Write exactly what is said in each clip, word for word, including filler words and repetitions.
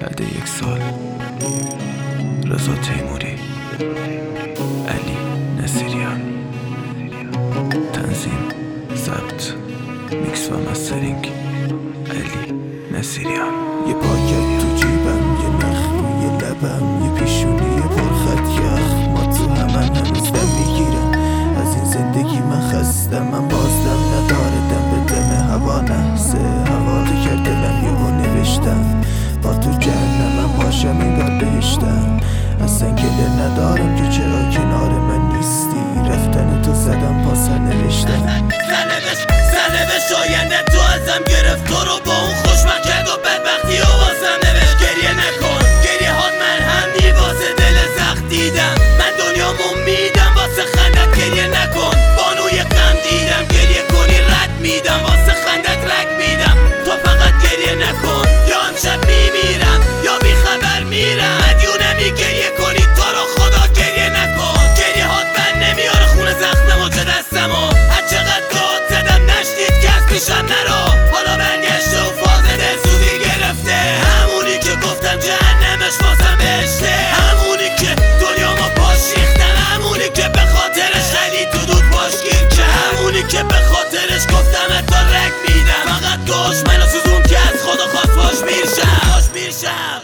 بعد یک سال رضا تیموری، علی نصیریان. تنظیم، ضبط، میکس و مسترینگ علی نصیریان. یه پاکت تو جیبم، یه نخ روی لبم، یه پیشونی پرخط یخ. ما تو همن هنوز دم میگیرم، از این زندگی من خستم. من بازدم نداره دم به دم هوا نحسه. هوا رو کرد دلم یهو نوشتم با تو جهنمم باشم انگار بهشتم. اصلا گله ندارم که چرا کنار من نیستی. رفتن تو زدم پا سرنوشتم. سرنوشت آینده تو ازم گرفت، تو رو با اون خوشبخت کرد و بدبختی و واسم نوشت. گریه نکن، گریه هات مرهمی واسه دل زخم دیدم. من دنیامو میدم واسه خندت، گریه نکن. بانوی غم دیدم، گریه کنی رد میدم واسه خندت رگ میدم. تو فقط گریه نکن، یا امشب میمیرم یا بی خبر میرم. مدیونمی گریه کنی تو رو خدا گریه نکن. گریه هات بر نمیاره خونه زخممو چه دستمو. هر چقدر داد زدم نشنید که از پیشم نرو. حالا برگشته و فاز دلسوزی گرفته. همونی که گفتم جهنمش واسم بهشته. همونی که دنیامو باش ریختم. همونی که به خاطرش خیلی تو دود باش گیر که. همونی که به خاطرش گفتم اتا رک میدم. فقط گوش منو سوزون که از خدا خواست باش میرشم. باش میرشم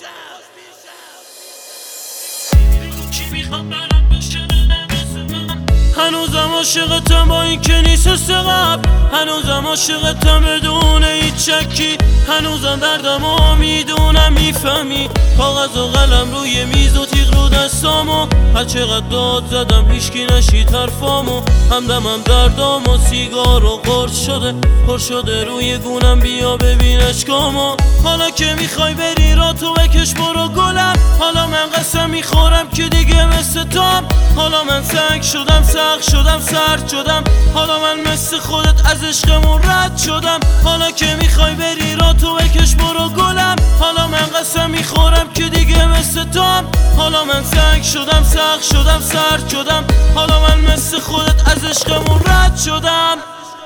کی میخوام برم بشه هنوزم عاشقتم با این که نیست حس قبل. هنوزم عاشقتم بدون هیچ شکی. هنوزم دردمو میدونم میفهمی. کاغذ و قلم روی میز و تیغ رو دستامو. هر چقدر داد زدم هیچکی نشید حرفامو. همدمم دردام و سیگار و قرص شده پر شده روی گونم. بیا ببین اشکامو. حالا که میخوای بری را تو بکش برو گلم. حالا من قسم میخورم که دیگه مثل توام. حالا من سنگ شدم سخت شدم سرد شدم. حالا من مثل خودت از عشقمون رد شدم. حالا که میخوای بری را تو بکش برو گلم. حالا من قسم میخورم که دیگه مثل توام. حالا من سنگ شدم سخت شدم سرد شدم. حالا من مثل خودت از عشقمون رد شدم.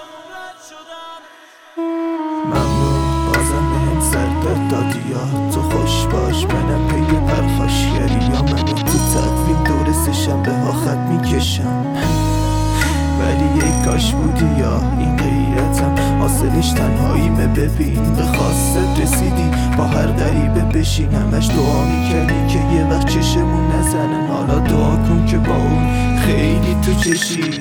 ممنون بازم بهم سر داد دادی یا تو خوش باش. منم پی پرخاشگری یا منو تو تقویم دور سه شنبه ها خط میکشم. ولی یک کاش بودی یا این غیرتم حاصلش تنهاییمه. ببین به خواستت رسیدی با هر غریبه بشین. همش دعا میکردی که یه وقت چشمون نزنن. حالا دعا کن که با اون خیلی تو چشی.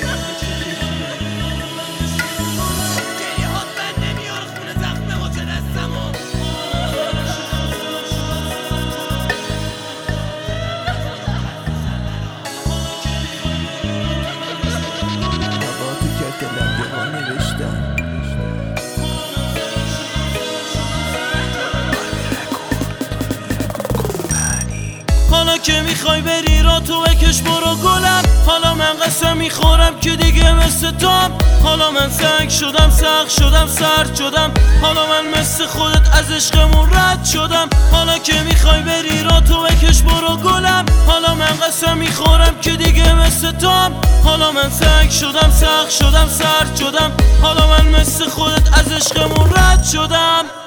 حالا که میخوای بری را تو بکش برو گلم. حالا من قسم میخورم که دیگه مثل توام. حالا من سنگ شدم سخت شدم سرد شدم. حالا من مثل خودت از عشقمون رد شدم. حالا که میخوای بری را تو بکش برو گلم. حالا من قسم میخورم که دیگه مثل توام. حالا من سنگ شدم سخت شدم سرد شدم. حالا من مثل خودت از عشقمون رد شدم.